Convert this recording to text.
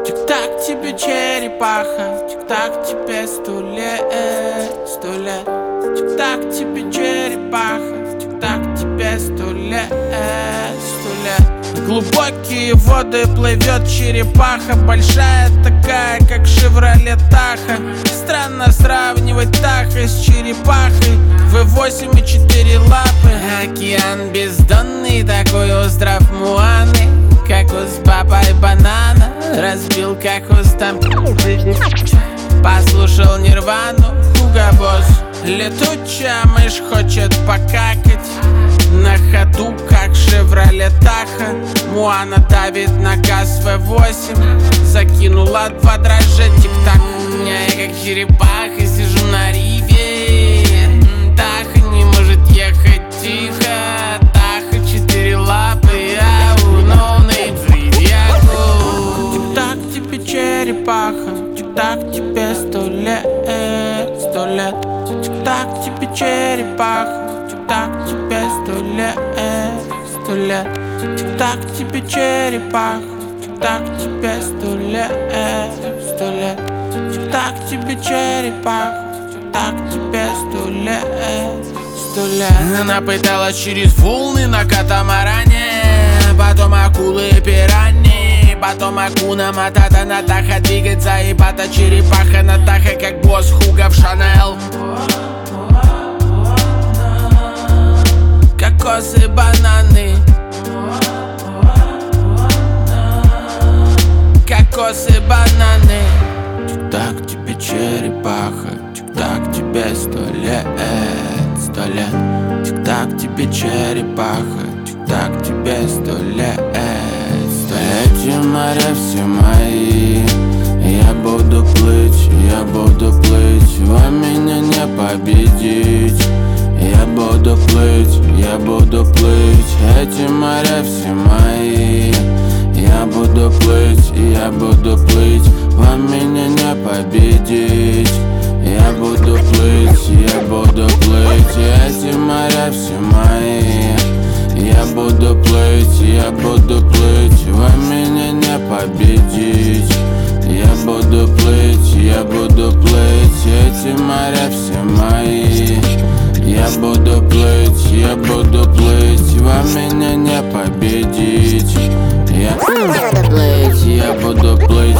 Тик-так тебе черепаха, тик-так тебе 100 лет, 100 лет. Тик-так тебе черепаха, тик-так тебе 100 лет, 100 лет. В глубокие воды плывет черепаха, большая такая, как Шевроле Таха. Странно сравнивать Таха с черепахой. V8 и 4 лапы. Океан бездонный, такой остров Муаны, как с папой банана. Разбил как там. Послушал Нирвану, Хуга Босс. Летучая мышь хочет покакать на ходу, как Шевроле Таха. Муана давит на газ V8. Закинула 2 дрожжа, тик-так. Я как черепаха сижу на риве. Таха не может ехать тихо. Таха 4 лапы, ау, ноунейм зверяку. Тик-так тебе черепаха, тик-так тебе 100 лет, 100 лет. Тик-так тебе черепаха, тик-так тебе 100 лет, 100 лет. Тик-так тебе черепаха, тик-так тебе 100 лет, 100 лет. Тик-так тебе черепаха, тик-так тебе 100 лет, 100 лет. Она пыталась через волны на катамаране, потом акулы и пираньи, потом акуна матата Натаха двигает заебата черепаха Натаха, как босс Хуга в Шанел. Кокосы, бананы, кокосы, бананы. Тик-так тебе черепаха, тик-так тебе 100 лет, 100 лет. Тик-так тебе черепаха, тик-так тебе 100 лет, 100 лет. Эти моря все мои, я буду плыть, я буду плыть. Вам меня не победить. Я буду плыть, я буду плыть. Эти моря все мои, я буду плыть, я буду плыть. Вам меня не победить. Я буду плыть, я буду плыть. Эти моря все мои, я буду плыть, я буду плыть. Вам меня не победить. Я буду плыть, я буду плыть. Эти моря все мои, я буду плыть, я буду плыть. Вам меня не победить. Я буду плыть, я буду плыть.